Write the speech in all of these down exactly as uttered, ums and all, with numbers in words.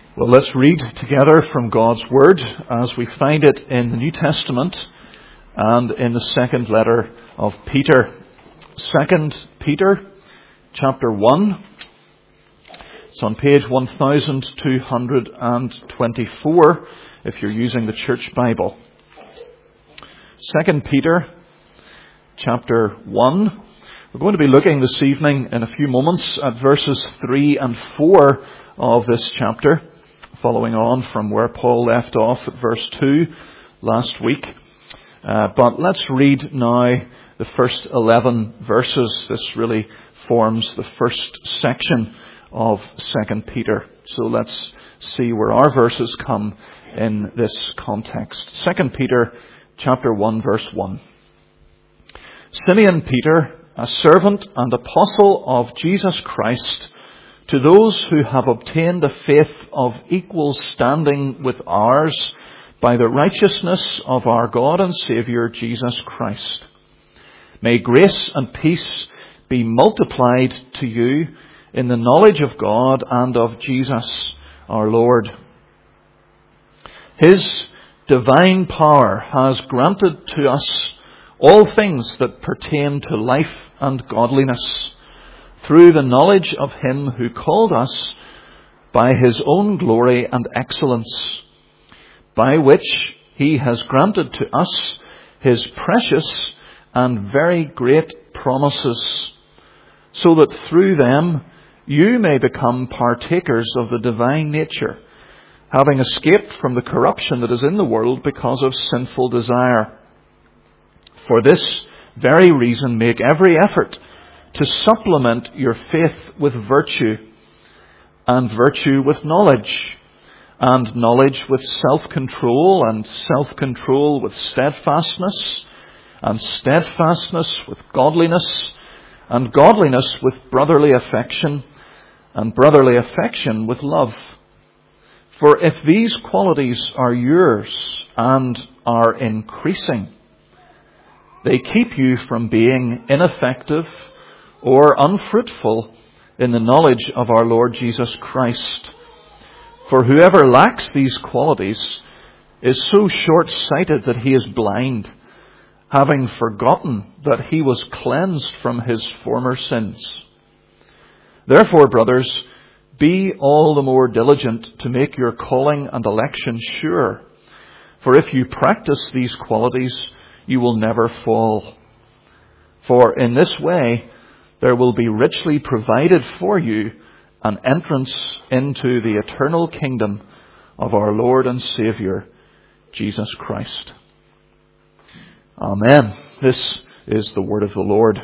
Well, let's read together from God's Word as we find it in the New Testament and in the second letter of Peter. Second Peter, chapter one. It's on page one thousand two hundred twenty-four if you're using the Church Bible. Second Peter, chapter one. We're going to be looking this evening in a few moments at verses three and four of this chapter, following on from where Paul left off at verse two last week. Uh, but let's read now the first eleven verses. This really forms the first section of Second Peter. So let's see where our verses come in this context. Second Peter chapter one, verse one. Simeon Peter, a servant and apostle of Jesus Christ, to those who have obtained a faith of equal standing with ours by the righteousness of our God and Saviour Jesus Christ. May grace and peace be multiplied to you in the knowledge of God and of Jesus our Lord. His divine power has granted to us all things that pertain to life and godliness, through the knowledge of Him who called us by His own glory and excellence, by which He has granted to us His precious and very great promises, so that through them you may become partakers of the divine nature, having escaped from the corruption that is in the world because of sinful desire. For this very reason, make every effort to supplement your faith with virtue, and virtue with knowledge, and knowledge with self-control, and self-control with steadfastness, and steadfastness with godliness, and godliness with brotherly affection, and brotherly affection with love. For if these qualities are yours and are increasing, they keep you from being ineffective or unfruitful in the knowledge of our Lord Jesus Christ. For whoever lacks these qualities is so short-sighted that he is blind, having forgotten that he was cleansed from his former sins. Therefore, brothers, be all the more diligent to make your calling and election sure. For if you practice these qualities, you will never fall. For in this way, there will be richly provided for you an entrance into the eternal kingdom of our Lord and Saviour, Jesus Christ. Amen. This is the word of the Lord.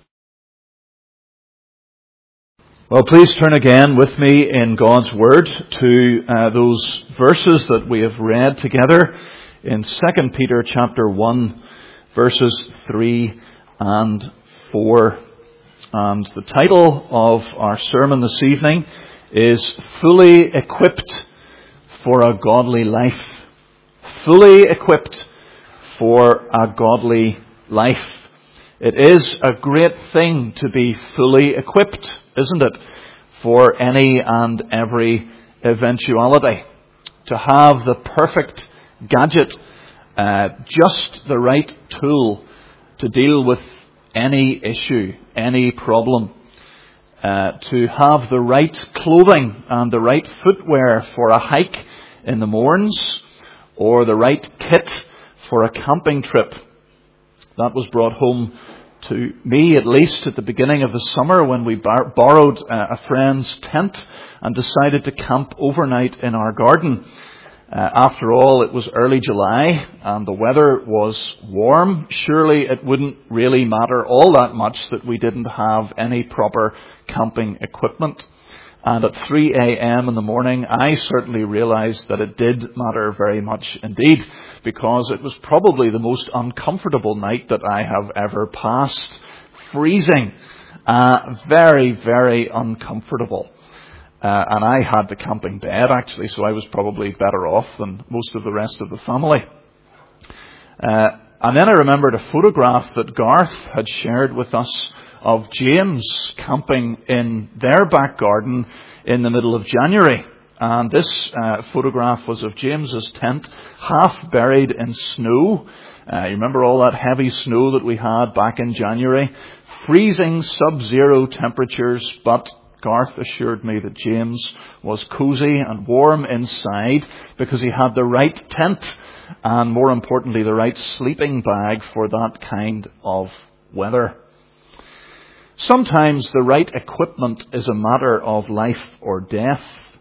Well, please turn again with me in God's Word to uh, those verses that we have read together in Second Peter chapter one, verses three and four. And the title of our sermon this evening is Fully Equipped for a Godly Life. Fully equipped for a godly life. It is a great thing to be fully equipped, isn't it, for any and every eventuality. To have the perfect gadget, uh, just the right tool to deal with any issue, any problem. Uh, to have the right clothing and the right footwear for a hike in the morns, or the right kit for a camping trip. That was brought home to me, at least at the beginning of the summer, when we bar- borrowed uh, a friend's tent and decided to camp overnight in our garden. Uh, after all, it was early July and the weather was warm. Surely it wouldn't really matter all that much that we didn't have any proper camping equipment. And at three a.m. in the morning, I certainly realized that it did matter very much indeed, because it was probably the most uncomfortable night that I have ever passed. Freezing. Uh, very, very uncomfortable. Uh, and I had the camping bed, actually, so I was probably better off than most of the rest of the family. Uh, and then I remembered a photograph that Garth had shared with us of James camping in their back garden in the middle of January. And this uh, photograph was of James's tent, half buried in snow. Uh, you remember all that heavy snow that we had back in January? Freezing sub-zero temperatures, but Garth assured me that James was cosy and warm inside because he had the right tent and, more importantly, the right sleeping bag for that kind of weather. Sometimes the right equipment is a matter of life or death.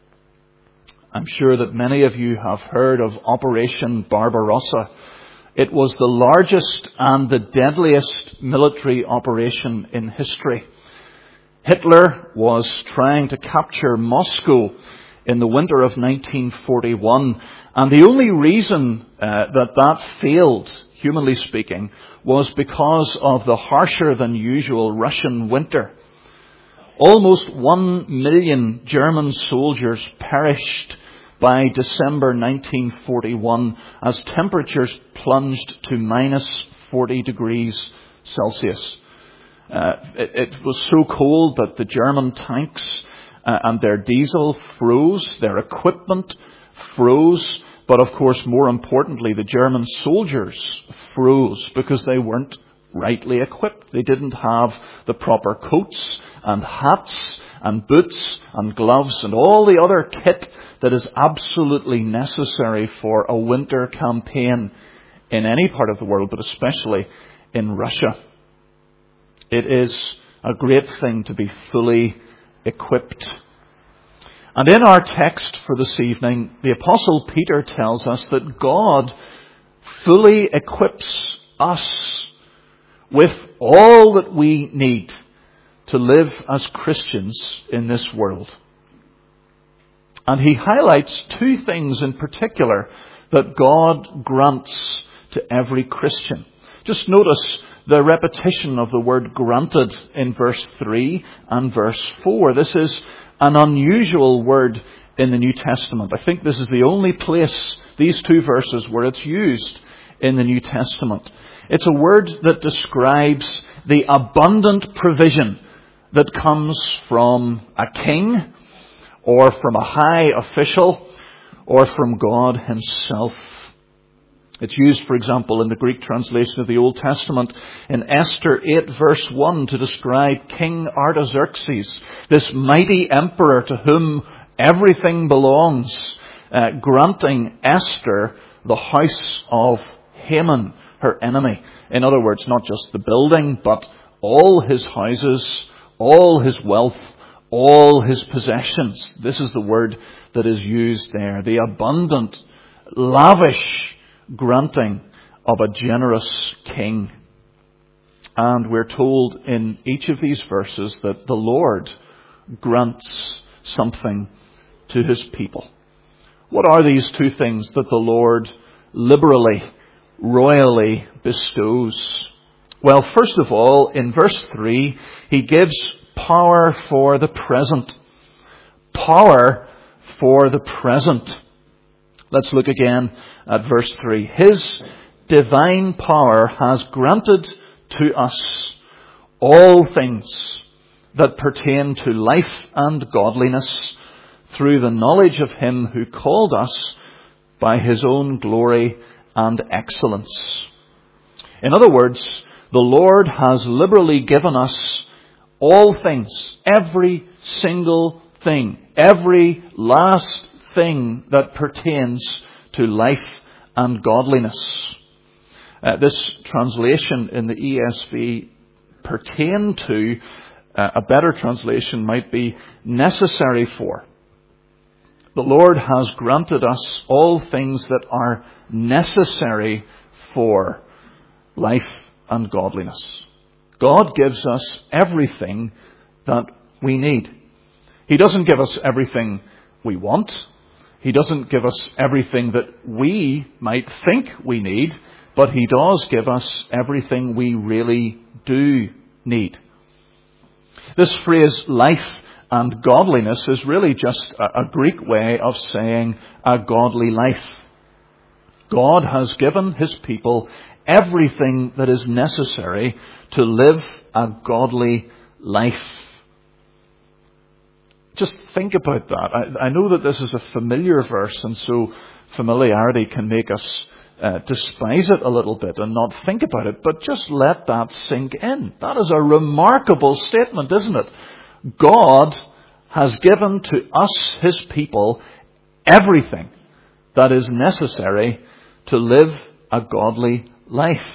I'm sure that many of you have heard of Operation Barbarossa. It was the largest and the deadliest military operation in history. Hitler was trying to capture Moscow in the winter of nineteen forty-one, and the only reason uh, that that failed, humanly speaking, was because of the harsher than usual Russian winter. Almost one million German soldiers perished by December nineteen forty-one as temperatures plunged to minus forty degrees Celsius. Uh, it, it was so cold that the German tanks uh, and their diesel froze, their equipment froze, but of course, more importantly, the German soldiers froze because they weren't rightly equipped. They didn't have the proper coats and hats and boots and gloves and all the other kit that is absolutely necessary for a winter campaign in any part of the world, but especially in Russia. It is a great thing to be fully equipped. And in our text for this evening, the Apostle Peter tells us that God fully equips us with all that we need to live as Christians in this world. And he highlights two things in particular that God grants to every Christian. Just notice the repetition of the word granted in verse three and verse four. This is an unusual word in the New Testament. I think this is the only place, these two verses, where it's used in the New Testament. It's a word that describes the abundant provision that comes from a king or from a high official or from God himself. It's used, for example, in the Greek translation of the Old Testament in Esther eight verse one to describe King Artaxerxes, this mighty emperor to whom everything belongs, uh, granting Esther the house of Haman, her enemy. In other words, not just the building, but all his houses, all his wealth, all his possessions. This is the word that is used there. The abundant, lavish granting of a generous king. And we're told in each of these verses that the Lord grants something to his people. What are these two things that the Lord liberally, royally bestows? Well, first of all, in verse three, he gives power for the present. Power for the present. Let's look again at verse three. His divine power has granted to us all things that pertain to life and godliness through the knowledge of him who called us by his own glory and excellence. In other words, the Lord has liberally given us all things, every single thing, every last thing that pertains to life and godliness. Uh, this translation in the E S V, pertain to, uh, a better translation might be necessary for. The Lord has granted us all things that are necessary for life and godliness. God gives us everything that we need. He doesn't give us everything we want. He doesn't give us everything that we might think we need, but he does give us everything we really do need. This phrase, life and godliness, is really just a, a Greek way of saying a godly life. God has given his people everything that is necessary to live a godly life. Just think about that. I, I know that this is a familiar verse, and so familiarity can make us uh, despise it a little bit and not think about it. But just let that sink in. That is a remarkable statement, isn't it? God has given to us, his people, everything that is necessary to live a godly life.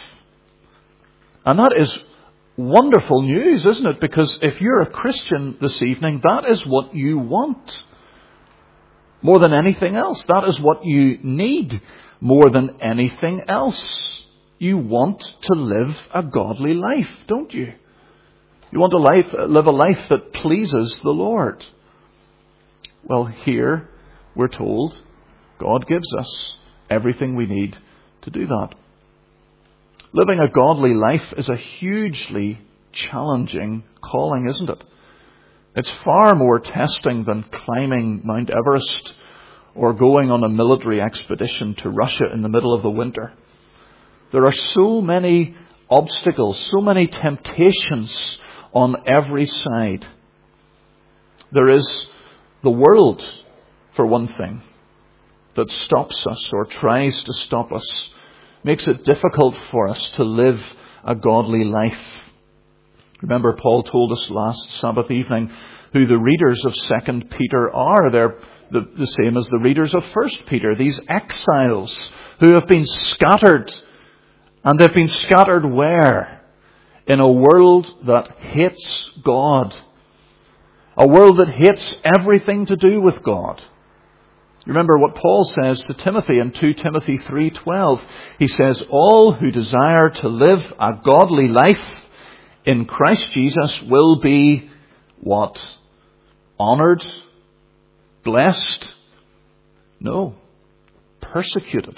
And that is wonderful news, isn't it? Because if you're a Christian this evening, that is what you want. More than anything else. That is what you need more than anything else. You want to live a godly life, don't you? You want to life, live a life that pleases the Lord. Well, here we're told God gives us everything we need to do that. Living a godly life is a hugely challenging calling, isn't it? It's far more testing than climbing Mount Everest or going on a military expedition to Russia in the middle of the winter. There are so many obstacles, so many temptations on every side. There is the world, for one thing, that stops us or tries to stop us, makes it difficult for us to live a godly life. Remember, Paul told us last Sabbath evening who the readers of Second Peter are. They're the, the same as the readers of First Peter, these exiles who have been scattered. And they've been scattered where? In a world that hates God. A world that hates everything to do with God. Remember what Paul says to Timothy in Second Timothy three twelve. He says, all who desire to live a godly life in Christ Jesus will be what? Honoured? Blessed? No. Persecuted.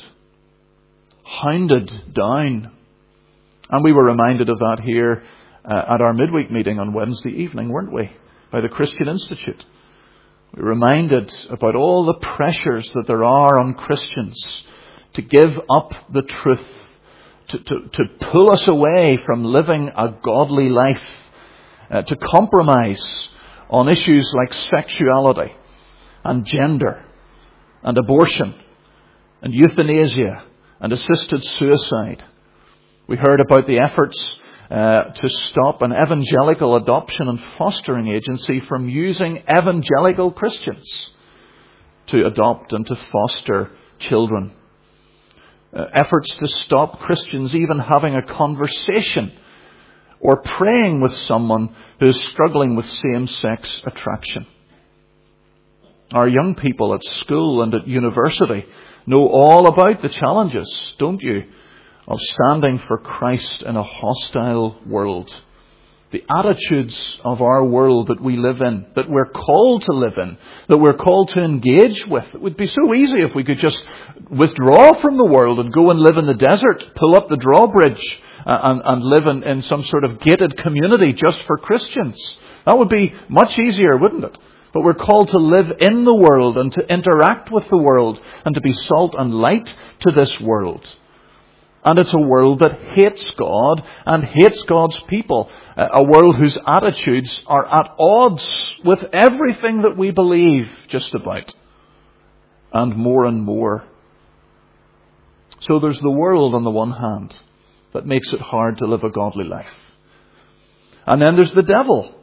Hounded down. And we were reminded of that here uh, at our midweek meeting on Wednesday evening, weren't we? By the Christian Institute. We're reminded about all the pressures that there are on Christians to give up the truth, to, to, to pull us away from living a godly life, uh, to compromise on issues like sexuality and gender and abortion and euthanasia and assisted suicide. We heard about the efforts Uh, to stop an evangelical adoption and fostering agency from using evangelical Christians to adopt and to foster children. Uh, efforts to stop Christians even having a conversation or praying with someone who is struggling with same-sex attraction. Our young people at school and at university know all about the challenges, don't you, of standing for Christ in a hostile world. The attitudes of our world that we live in, that we're called to live in, that we're called to engage with. It would be so easy if we could just withdraw from the world and go and live in the desert, pull up the drawbridge uh, and, and live in, in some sort of gated community just for Christians. That would be much easier, wouldn't it? But we're called to live in the world and to interact with the world and to be salt and light to this world. And it's a world that hates God and hates God's people. A world whose attitudes are at odds with everything that we believe, just about. And more and more. So there's the world on the one hand that makes it hard to live a godly life. And then there's the devil.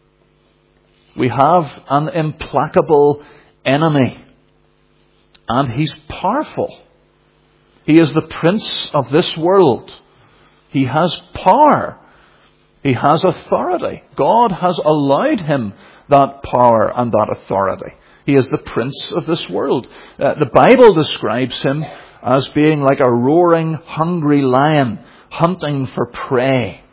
We have an implacable enemy. And he's powerful. He is the prince of this world. He has power. He has authority. God has allowed him that power and that authority. He is the prince of this world. Uh, the Bible describes him as being like a roaring, hungry lion hunting for prey.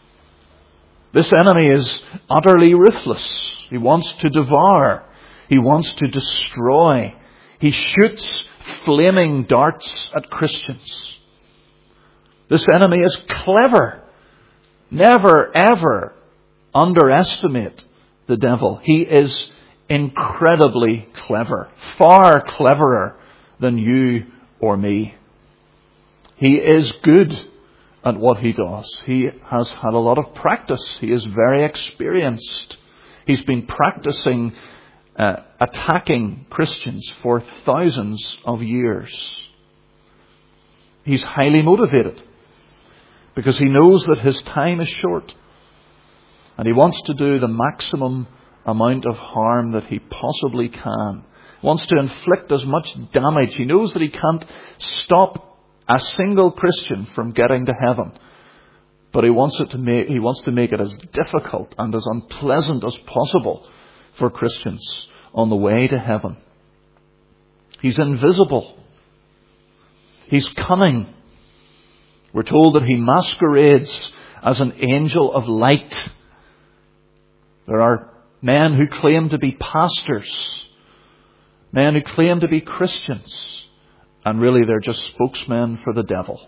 This enemy is utterly ruthless. He wants to devour. He wants to destroy. He shoots flaming darts at Christians. This enemy is clever. Never, ever underestimate the devil. He is incredibly clever. Far cleverer than you or me. He is good at what he does. He has had a lot of practice. He is very experienced. He's been practicing uh, attacking Christians for thousands of years. He's highly motivated because he knows that his time is short. And he wants to do the maximum amount of harm that he possibly can. He wants to inflict as much damage. He knows that he can't stop a single Christian from getting to heaven. But he wants it to make, he wants to make it as difficult and as unpleasant as possible for Christians on the way to heaven. He's invisible. He's cunning. We're told that he masquerades as an angel of light. There are men who claim to be pastors, men who claim to be Christians, and really they're just spokesmen for the devil.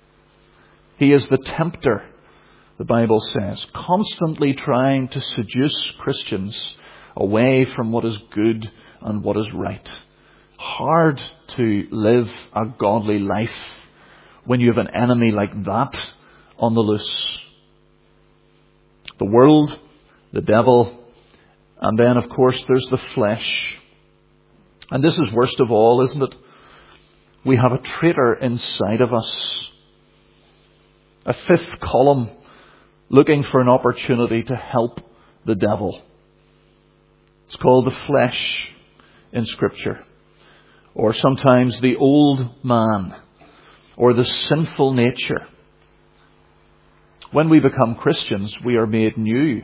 He is the tempter, the Bible says, constantly trying to seduce Christians away from what is good and what is right. Hard to live a godly life when you have an enemy like that on the loose. The world, the devil, and then of course there's the flesh. And this is worst of all, isn't it? We have a traitor inside of us. A fifth column looking for an opportunity to help the devil. It's called the flesh in Scripture. Or sometimes the old man. Or the sinful nature. When we become Christians, we are made new.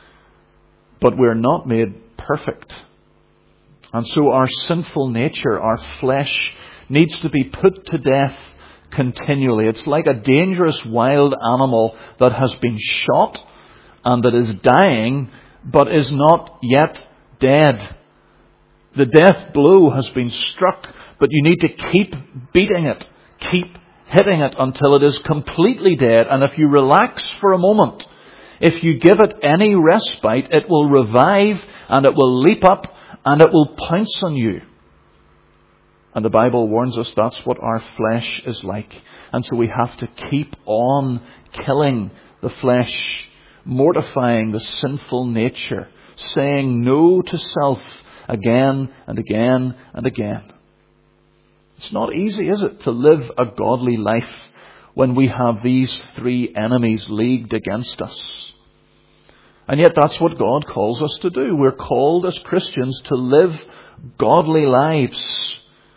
But we're not made perfect. And so our sinful nature, our flesh, needs to be put to death continually. It's like a dangerous wild animal that has been shot and that is dying but is not yet dead. The death blow has been struck, but you need to keep beating it, keep hitting it until it is completely dead. And if you relax for a moment, if you give it any respite, it will revive and it will leap up and it will pounce on you. And the Bible warns us that's what our flesh is like. And so we have to keep on killing the flesh, mortifying the sinful nature, saying no to self again and again and again. It's not easy, is it, to live a godly life when we have these three enemies leagued against us. And yet that's what God calls us to do. We're called as Christians to live godly lives.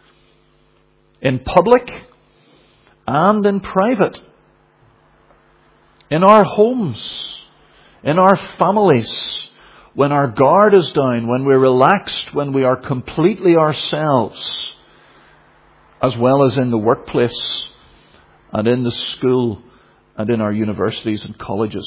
In public and in private. In our homes. In our families. When our guard is down. When we're relaxed. When we are completely ourselves. As well as in the workplace. And in the school. And in our universities and colleges.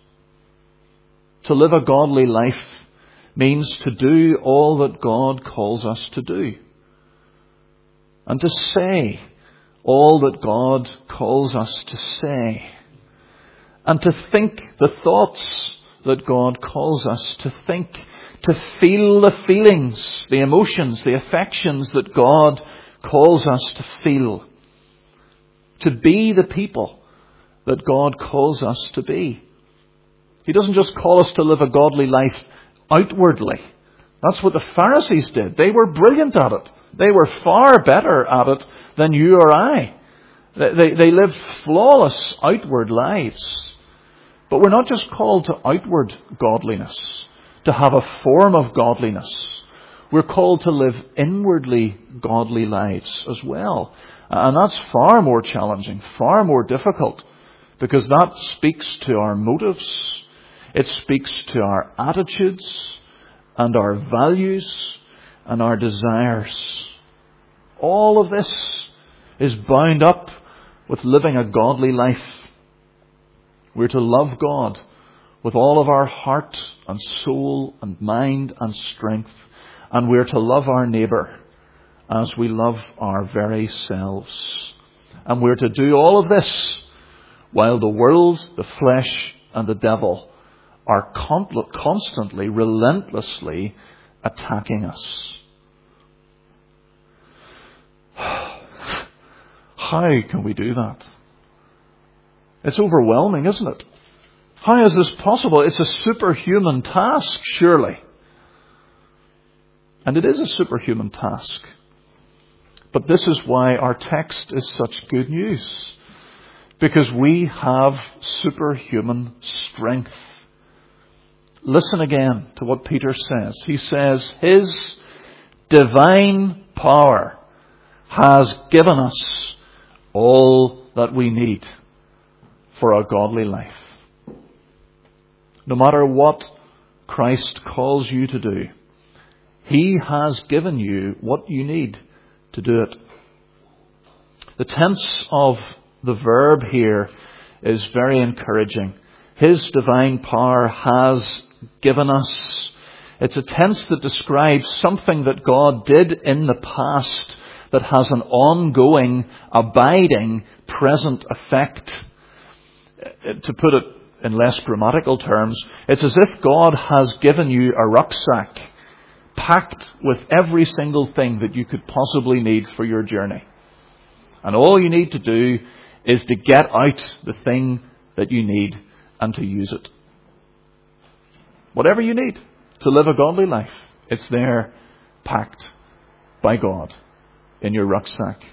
To live a godly life means to do all that God calls us to do. And to say all that God calls us to say. And to think the thoughts that God calls us to think. To feel the feelings, the emotions, the affections that God calls us to feel. To be the people that God calls us to be. He doesn't just call us to live a godly life outwardly. That's what the Pharisees did. They were brilliant at it. They were far better at it than you or I. They, they, they lived flawless outward lives. But we're not just called to outward godliness, to have a form of godliness. We're called to live inwardly godly lives as well. And that's far more challenging, far more difficult, because that speaks to our motives. It speaks to our attitudes and our values and our desires. All of this is bound up with living a godly life. We're to love God with all of our heart and soul and mind and strength. And we're to love our neighbour as we love our very selves. And we're to do all of this while the world, the flesh and the devil are constantly, relentlessly attacking us. How can we do that? It's overwhelming, isn't it? How is this possible? It's a superhuman task, surely. And it is a superhuman task. But this is why our text is such good news. Because we have superhuman strength. Listen again to what Peter says. He says, His divine power has given us all that we need for a godly life. No matter what Christ calls you to do, He has given you what you need to do it. The tense of the verb here is very encouraging. His divine power has given us. It's a tense that describes something that God did in the past that has an ongoing, abiding, present effect. To put it in less grammatical terms, it's as if God has given you a rucksack packed with every single thing that you could possibly need for your journey. And all you need to do is to get out the thing that you need and to use it. Whatever you need to live a godly life, it's there packed by God in your rucksack.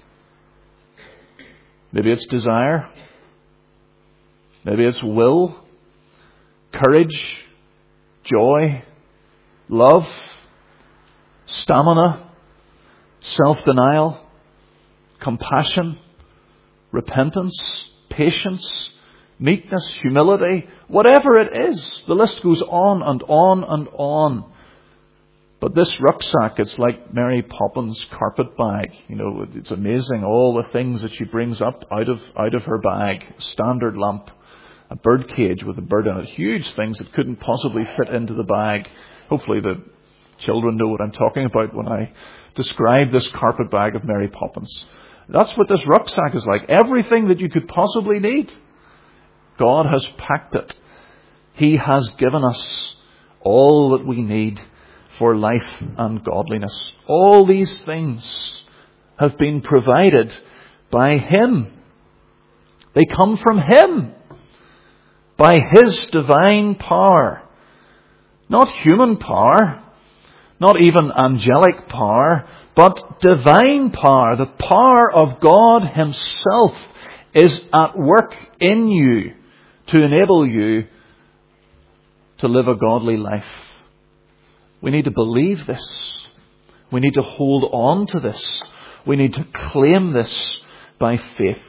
Maybe it's desire. Maybe it's will, courage, joy, love, stamina, self-denial, compassion, repentance, patience, meekness, humility, whatever it is. The list goes on and on and on. But this rucksack, it's like Mary Poppins' carpet bag. You know, it's amazing all the things that she brings up out of out of her bag. Standard lamp, a bird cage with a bird in it. Huge things that couldn't possibly fit into the bag. Hopefully the children know what I'm talking about when I describe this carpet bag of Mary Poppins. That's what this rucksack is like. Everything that you could possibly need. God has packed it. He has given us all that we need for life and godliness. All these things have been provided by Him. They come from Him. By His divine power. Not human power. Not even angelic power. But divine power. The power of God Himself is at work in you to enable you to live a godly life. We need to believe this. We need to hold on to this. We need to claim this by faith.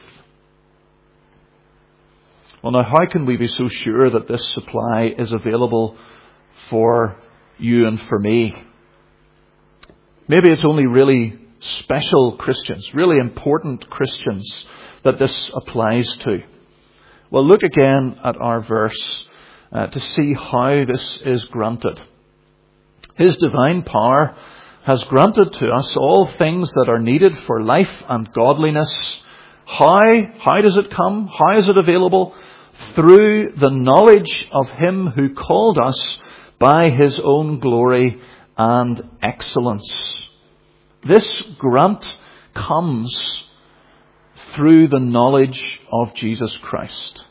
Well, now, how can we be so sure that this supply is available for you and for me? Maybe it's only really special Christians, really important Christians that this applies to. Well, look again at our verse uh, to see how this is granted. His divine power has granted to us all things that are needed for life and godliness. How? How does it come? How is it available? Through the knowledge of Him who called us by His own glory and excellence. This grant comes through the knowledge of Jesus Christ.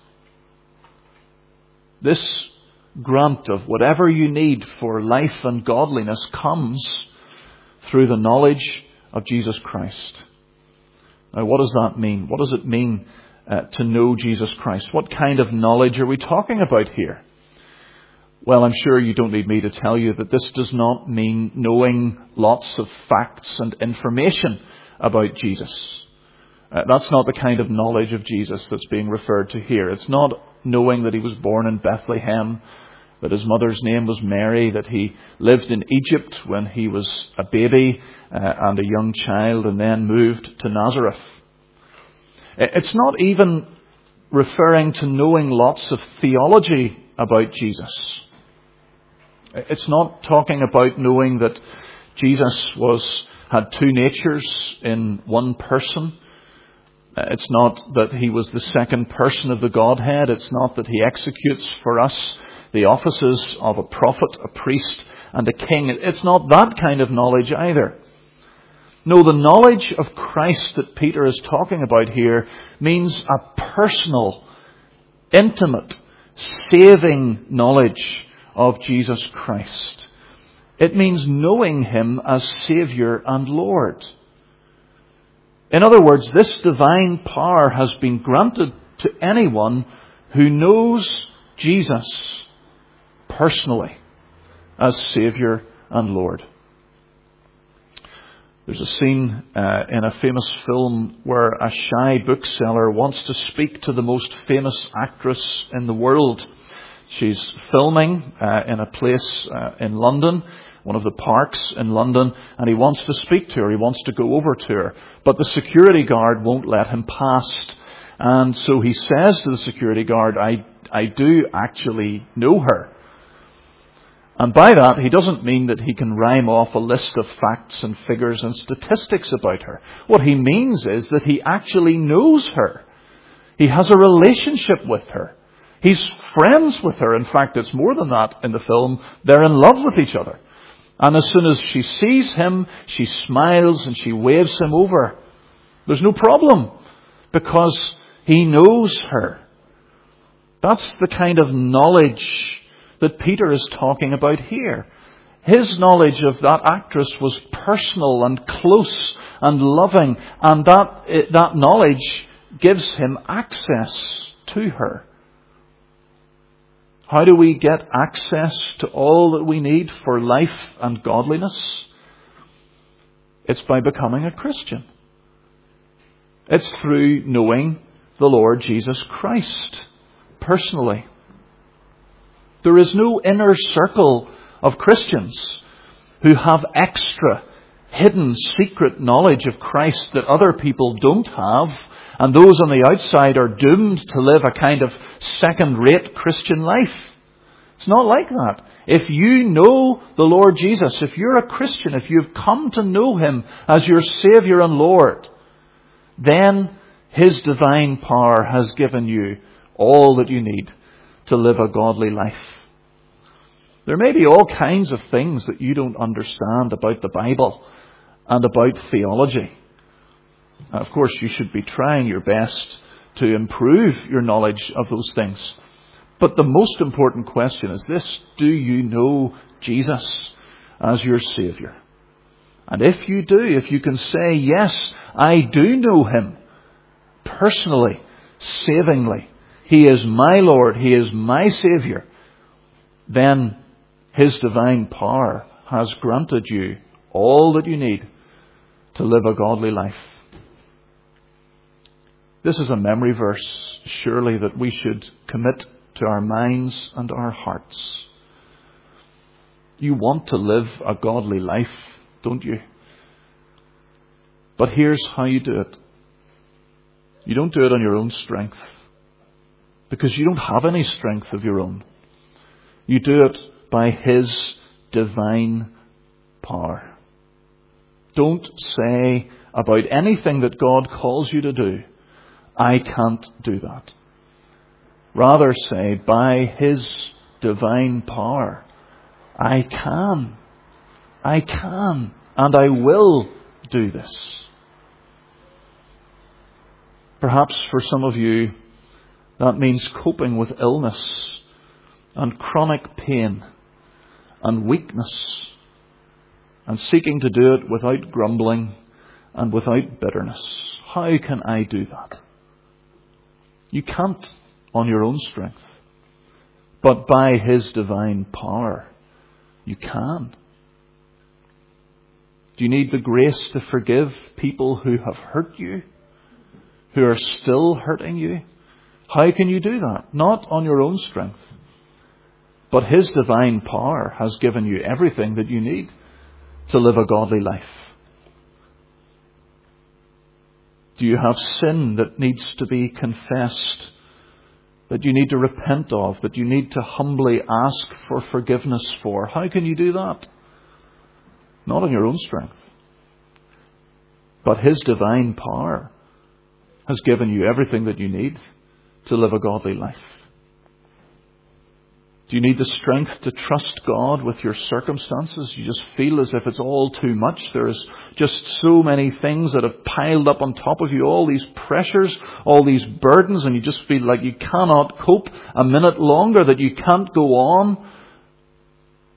This grant of whatever you need for life and godliness comes through the knowledge of Jesus Christ. Now, what does that mean? What does it mean uh, to know Jesus Christ? What kind of knowledge are we talking about here? Well, I'm sure you don't need me to tell you that this does not mean knowing lots of facts and information about Jesus. Uh, that's not the kind of knowledge of Jesus that's being referred to here. It's not knowing that He was born in Bethlehem, that His mother's name was Mary, that He lived in Egypt when He was a baby uh, and a young child and then moved to Nazareth. It's not even referring to knowing lots of theology about Jesus. It's not talking about knowing that Jesus was had two natures in one person. It's not that He was the second person of the Godhead. It's not that He executes for us the offices of a prophet, a priest, and a king. It's not that kind of knowledge either. No, the knowledge of Christ that Peter is talking about here means a personal, intimate, saving knowledge of Jesus Christ. It means knowing Him as Saviour and Lord. In other words, this divine power has been granted to anyone who knows Jesus personally as Saviour and Lord. There's a scene uh, in a famous film where a shy bookseller wants to speak to the most famous actress in the world. She's filming uh, in a place uh, in London, one of the parks in London, and he wants to speak to her. He wants to go over to her. But the security guard won't let him past. And so he says to the security guard, I, I do actually know her. And by that, he doesn't mean that he can rhyme off a list of facts and figures and statistics about her. What he means is that he actually knows her. He has a relationship with her. He's friends with her. In fact, it's more than that in the film. They're in love with each other. And as soon as she sees him, she smiles and she waves him over. There's no problem because he knows her. That's the kind of knowledge that Peter is talking about here. His knowledge of that actress was personal and close and loving, and that, that knowledge gives him access to her. How do we get access to all that we need for life and godliness? It's by becoming a Christian. It's through knowing the Lord Jesus Christ personally. There is no inner circle of Christians who have extra, hidden, secret knowledge of Christ that other people don't have, and those on the outside are doomed to live a kind of second-rate Christian life. It's not like that. If you know the Lord Jesus, if you're a Christian, if you've come to know Him as your Saviour and Lord, then His divine power has given you all that you need to live a godly life. There may be all kinds of things that you don't understand about the Bible and about theology. Of course, you should be trying your best to improve your knowledge of those things. But the most important question is this: do you know Jesus as your Saviour? And if you do, if you can say, yes, I do know Him personally, savingly, He is my Lord, He is my Saviour, then His divine power has granted you all that you need to live a godly life. This is a memory verse, surely, that we should commit to our minds and our hearts. You want to live a godly life, don't you? But here's how you do it. You don't do it on your own strength, because you don't have any strength of your own. You do it by His divine power. Don't say about anything that God calls you to do, I can't do that. Rather say, by His divine power, I can, I can, and I will do this. Perhaps for some of you, that means coping with illness and chronic pain and weakness, and seeking to do it without grumbling and without bitterness. How can I do that? You can't on your own strength, but by His divine power, you can. Do you need the grace to forgive people who have hurt you, who are still hurting you? How can you do that? Not on your own strength, but His divine power has given you everything that you need to live a godly life. Do you have sin that needs to be confessed, that you need to repent of, that you need to humbly ask for forgiveness for? How can you do that? Not on your own strength, but His divine power has given you everything that you need to live a godly life. Do you need the strength to trust God with your circumstances? You just feel as if it's all too much. There's just so many things that have piled up on top of you, all these pressures, all these burdens, and you just feel like you cannot cope a minute longer, that you can't go on.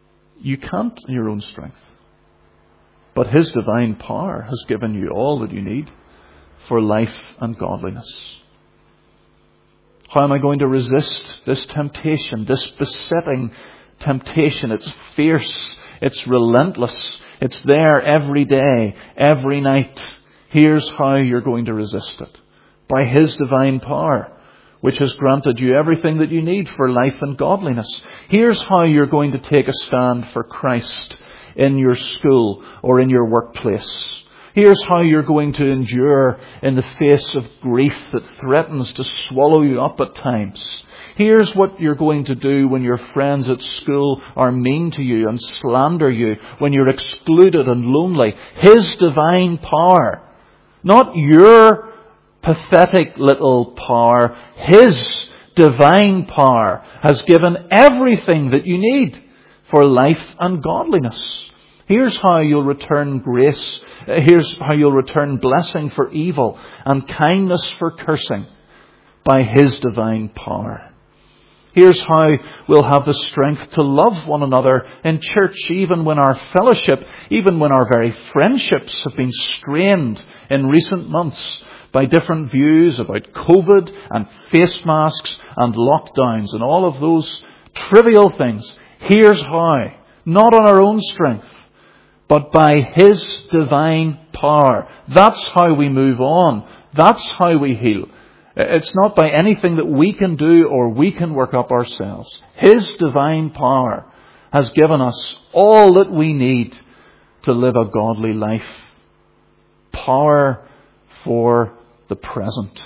You can't in your own strength. But His divine power has given you all that you need for life and godliness. How am I going to resist this temptation, this besetting temptation? It's fierce. It's relentless. It's there every day, every night. Here's how you're going to resist it. By His divine power, which has granted you everything that you need for life and godliness. Here's how you're going to take a stand for Christ in your school or in your workplace. Here's how you're going to endure in the face of grief that threatens to swallow you up at times. Here's what you're going to do when your friends at school are mean to you and slander you, when you're excluded and lonely. His divine power, not your pathetic little power. His divine power has given everything that you need for life and godliness. Here's how you'll return grace. Here's how you'll return blessing for evil and kindness for cursing by His divine power. Here's how we'll have the strength to love one another in church, even when our fellowship, even when our very friendships have been strained in recent months by different views about COVID and face masks and lockdowns and all of those trivial things. Here's how, not on our own strength, but by His divine power. That's how we move on. That's how we heal. It's not by anything that we can do or we can work up ourselves. His divine power has given us all that we need to live a godly life. Power for the present.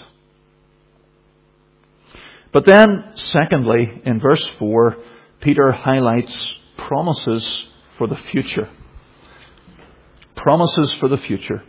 But then, secondly, in verse four, Peter highlights promises for the future. Promises for the future.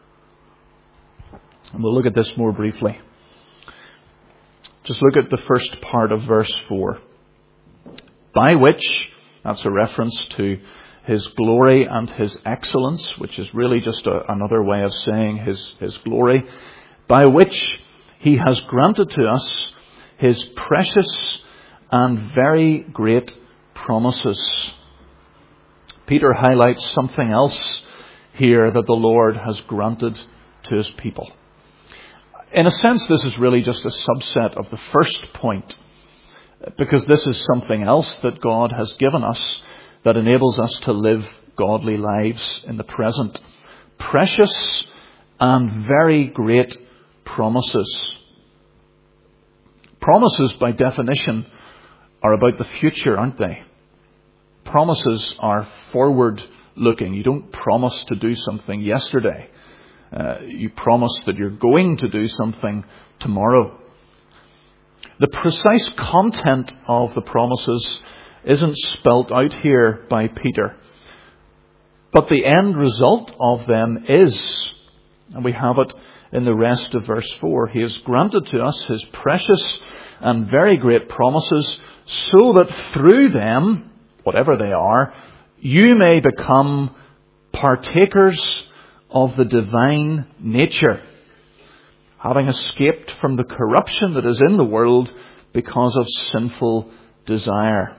And we'll look at this more briefly. Just look at the first part of verse four. By which, that's a reference to His glory and His excellence, which is really just a, another way of saying His, His glory. By which He has granted to us His precious and very great promises. Peter highlights something else here that the Lord has granted to His people. In a sense, this is really just a subset of the first point, because this is something else that God has given us that enables us to live godly lives in the present. Precious and very great promises. Promises, by definition, are about the future, aren't they? Promises are forward-looking. You don't promise to do something yesterday. Uh, you promise that you're going to do something tomorrow. The precise content of the promises isn't spelt out here by Peter. But the end result of them is, and we have it in the rest of verse four, He has granted to us His precious and very great promises so that through them, whatever they are, you may become partakers of the divine nature, having escaped from the corruption that is in the world because of sinful desire.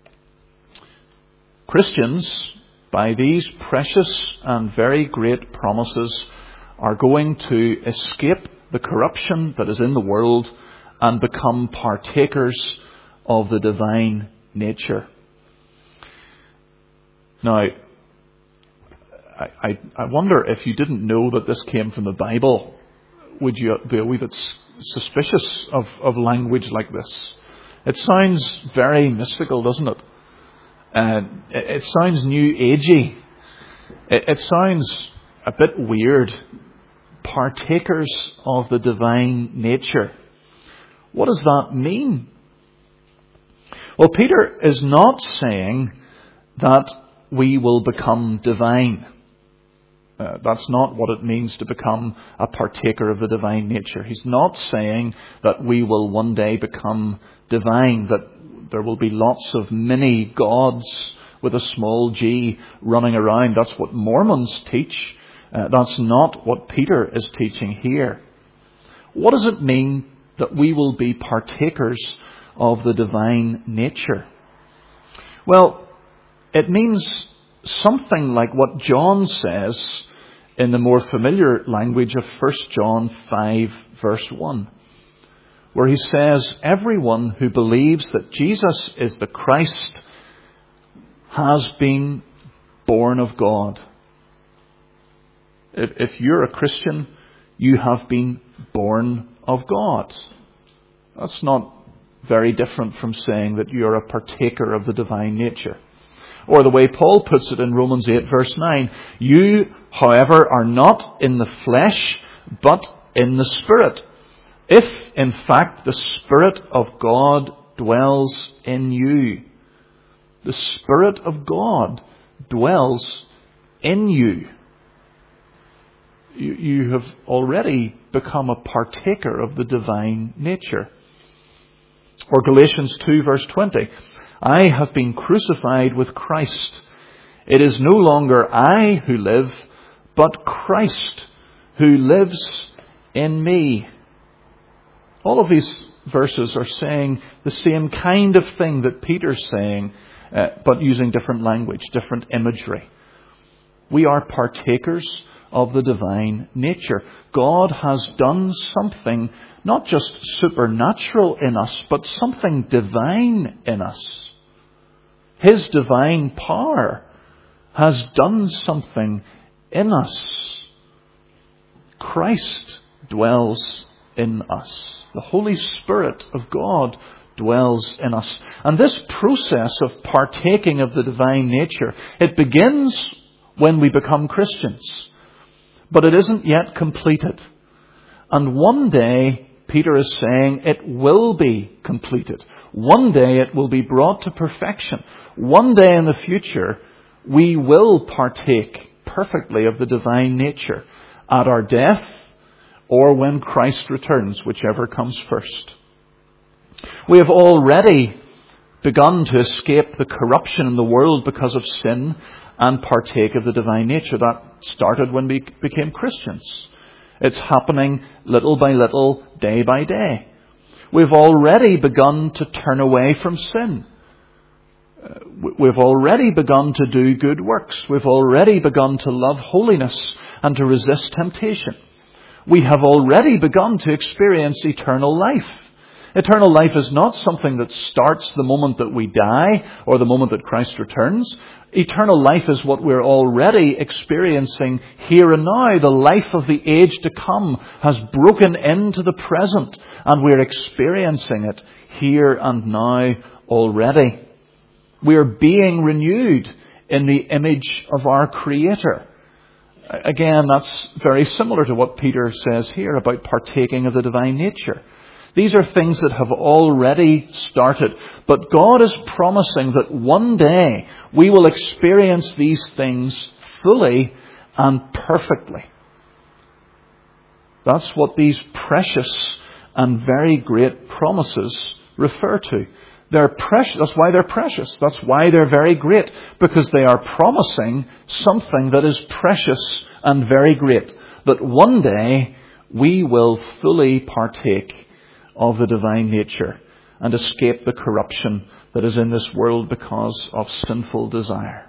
Christians, by these precious and very great promises, are going to escape the corruption that is in the world and become partakers of the divine nature. Now, I, I, I wonder if you didn't know that this came from the Bible, would you be a wee bit suspicious of, of language like this? It sounds very mystical, doesn't it? Uh, it, it sounds new agey. It, it sounds a bit weird. Partakers of the divine nature. What does that mean? Well, Peter is not saying that we will become divine. Uh, that's not what it means to become a partaker of the divine nature. He's not saying that we will one day become divine, that there will be lots of mini gods with a small g running around. That's what Mormons teach. Uh, that's not what Peter is teaching here. What does it mean that we will be partakers of the divine nature? Well, It means something like what John says in the more familiar language of First John five verse one, where he says, everyone who believes that Jesus is the Christ has been born of God. If, if you're a Christian, you have been born of God. That's not very different from saying that you're a partaker of the divine nature. Or the way Paul puts it in Romans eight verse nine, you, however, are not in the flesh, but in the Spirit. If, in fact, the Spirit of God dwells in you. The Spirit of God dwells in you. You, you have already become a partaker of the divine nature. Or Galatians two verse twenty, I have been crucified with Christ. It is no longer I who live, but Christ who lives in me. All of these verses are saying the same kind of thing that Peter's saying, uh, but using different language, different imagery. We are partakers of the divine nature. God has done something not just supernatural in us, but something divine in us. His divine power has done something in us. Christ dwells in us. The Holy Spirit of God dwells in us. And this process of partaking of the divine nature, it begins when we become Christians. But it isn't yet completed. And one day, Peter is saying, it will be completed. One day it will be brought to perfection. One day in the future, we will partake perfectly of the divine nature at our death or when Christ returns, whichever comes first. We have already begun to escape the corruption in the world because of sin and partake of the divine nature. That started when we became Christians. It's happening little by little, day by day. We've already begun to turn away from sin. We've already begun to do good works. We've already begun to love holiness and to resist temptation. We have already begun to experience eternal life. Eternal life is not something that starts the moment that we die or the moment that Christ returns. Eternal life is what we're already experiencing here and now. The life of the age to come has broken into the present, and we're experiencing it here and now already. We are being renewed in the image of our Creator. Again, that's very similar to what Peter says here about partaking of the divine nature. These are things that have already started. But God is promising that one day we will experience these things fully and perfectly. That's what these precious and very great promises refer to. They're precious. That's why they're precious. That's why they're very great. Because they are promising something that is precious and very great. That one day we will fully partake of the divine nature and escape the corruption that is in this world because of sinful desire.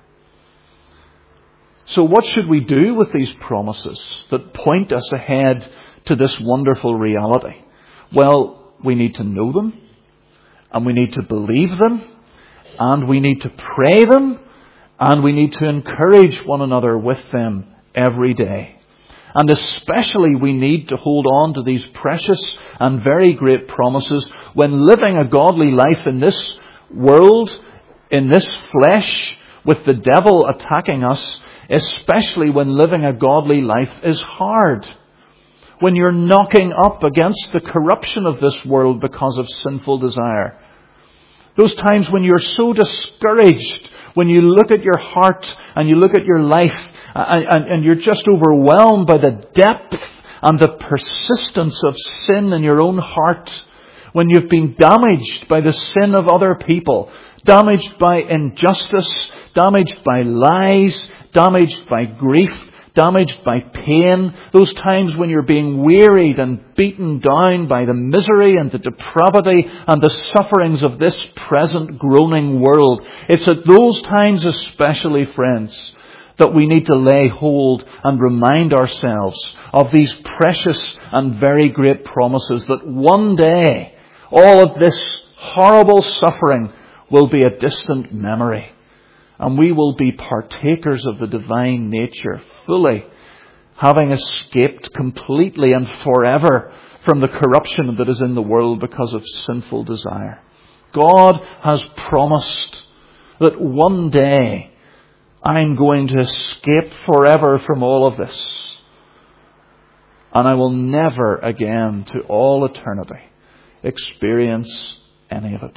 So what should we do with these promises that point us ahead to this wonderful reality? Well, we need to know them, and we need to believe them, and we need to pray them, and we need to encourage one another with them every day. And especially we need to hold on to these precious and very great promises when living a godly life in this world, in this flesh, with the devil attacking us, especially when living a godly life is hard. When you're knocking up against the corruption of this world because of sinful desire. Those times when you're so discouraged, when you look at your heart and you look at your life and, and, and you're just overwhelmed by the depth and the persistence of sin in your own heart, when you've been damaged by the sin of other people, damaged by injustice, damaged by lies, damaged by grief, damaged by pain, those times when you're being wearied and beaten down by the misery and the depravity and the sufferings of this present groaning world. It's at those times especially, friends, that we need to lay hold and remind ourselves of these precious and very great promises that one day all of this horrible suffering will be a distant memory, and we will be partakers of the divine nature fully, having escaped completely and forever from the corruption that is in the world because of sinful desire. God has promised that one day I'm going to escape forever from all of this, and I will never again, to all eternity, experience any of it.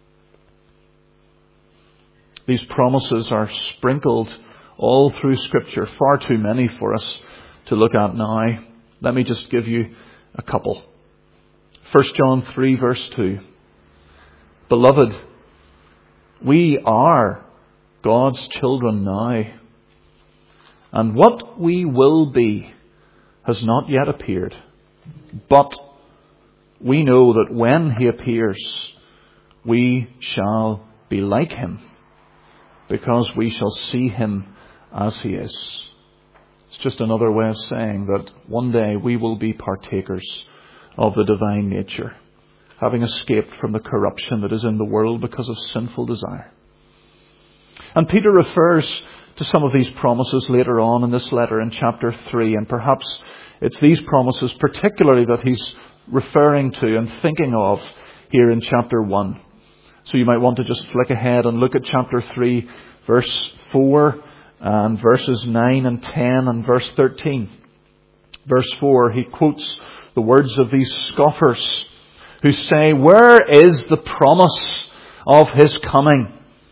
These promises are sprinkled all through Scripture, far too many for us to look at now. Let me just give you a couple. First John three verse two. Beloved, we are God's children now, and what we will be has not yet appeared. But we know that when He appears, we shall be like Him, because we shall see Him as He is. It's just another way of saying that one day we will be partakers of the divine nature, having escaped from the corruption that is in the world because of sinful desire. And Peter refers to some of these promises later on in this letter in chapter three, and perhaps it's these promises particularly that he's referring to and thinking of here in chapter one. So you might want to just flick ahead and look at chapter three, verse four, and verses nine and ten and verse thirteen. Verse four, he quotes the words of these scoffers who say, "Where is the promise of His coming?"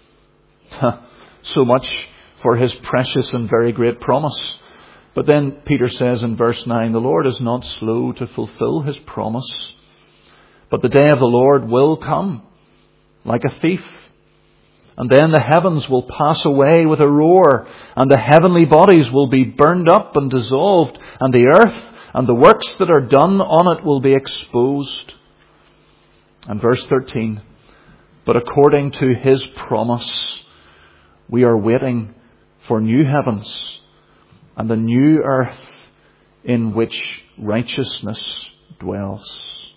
So much for His precious and very great promise. But then Peter says in verse nine, "The Lord is not slow to fulfill His promise, but the day of the Lord will come like a thief. And then the heavens will pass away with a roar, and the heavenly bodies will be burned up and dissolved, and the earth and the works that are done on it will be exposed." And verse thirteen, "But according to His promise, we are waiting for new heavens and the new earth in which righteousness dwells."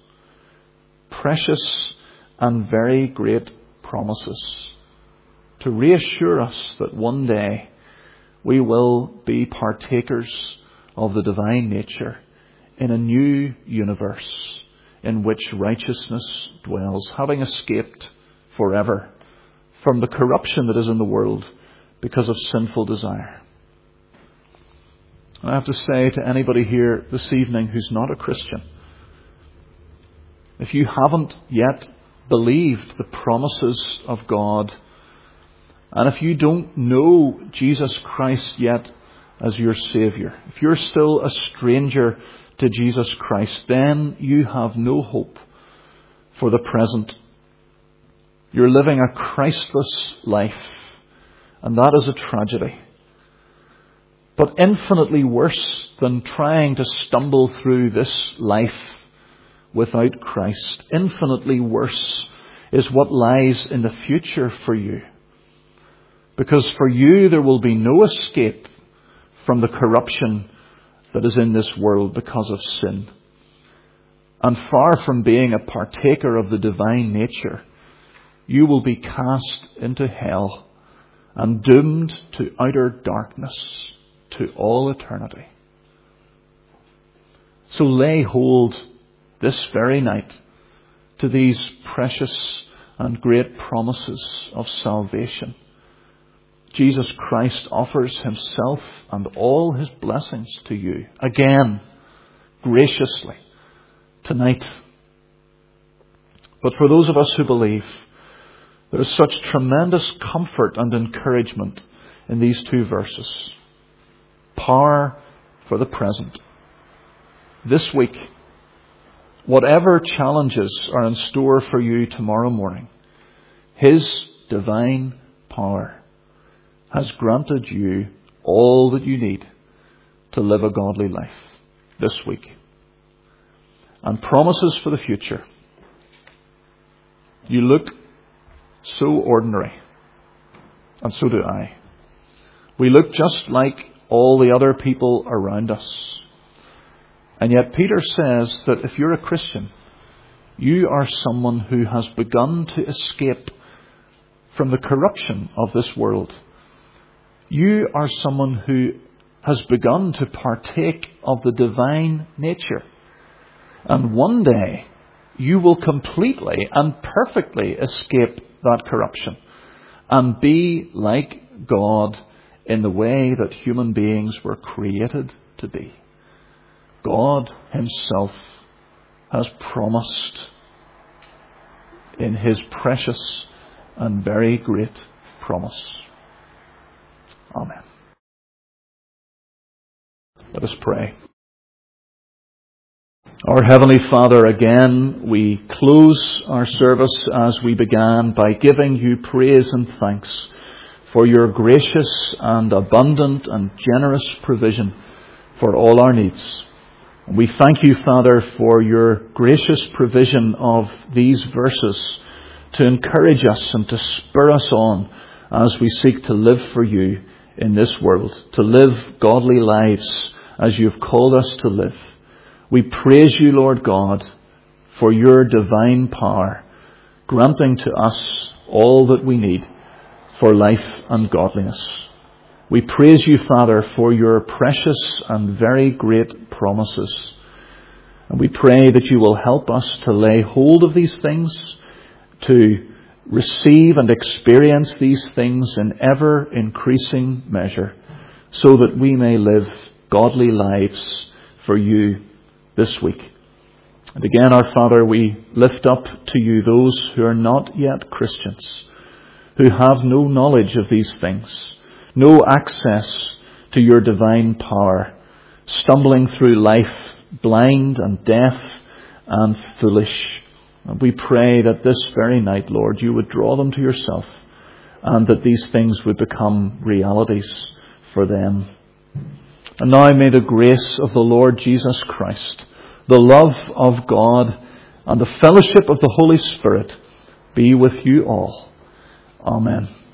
Precious and very great promises to reassure us that one day we will be partakers of the divine nature in a new universe in which righteousness dwells, having escaped forever from the corruption that is in the world because of sinful desire. And I have to say to anybody here this evening who's not a Christian, if you haven't yet believed the promises of God, and if you don't know Jesus Christ yet as your Saviour, if you're still a stranger to Jesus Christ, then you have no hope for the present. You're living a Christless life, and that is a tragedy. But infinitely worse than trying to stumble through this life without Christ, infinitely worse is what lies in the future for you. Because for you there will be no escape from the corruption that is in this world because of sin. And far from being a partaker of the divine nature, you will be cast into hell and doomed to outer darkness to all eternity. So lay hold this very night to these precious and great promises of salvation. Jesus Christ offers Himself and all His blessings to you again, graciously, tonight. But for those of us who believe, there is such tremendous comfort and encouragement in these two verses. Power for the present. This week, whatever challenges are in store for you tomorrow morning, His divine power has granted you all that you need to live a godly life this week. And promises for the future. You look so ordinary. And so do I. We look just like all the other people around us. And yet Peter says that if you're a Christian, you are someone who has begun to escape from the corruption of this world. You are someone who has begun to partake of the divine nature. And one day, you will completely and perfectly escape that corruption and be like God in the way that human beings were created to be. God himself has promised in his precious and very great promise. Amen. Let us pray. Our Heavenly Father, again, we close our service as we began by giving you praise and thanks for your gracious and abundant and generous provision for all our needs. We thank you, Father, for your gracious provision of these verses to encourage us and to spur us on as we seek to live for you in this world, to live godly lives as you've called us to live. We praise you, Lord God, for your divine power, granting to us all that we need for life and godliness. We praise you, Father, for your precious and very great promises. And we pray that you will help us to lay hold of these things, to receive and experience these things in ever increasing measure, so that we may live godly lives for you this week. And again, our Father, we lift up to you those who are not yet Christians, who have no knowledge of these things, no access to your divine power, stumbling through life blind and deaf and foolish. And we pray that this very night, Lord, you would draw them to yourself and that these things would become realities for them. And now may the grace of the Lord Jesus Christ, the love of God, and the fellowship of the Holy Spirit be with you all. Amen.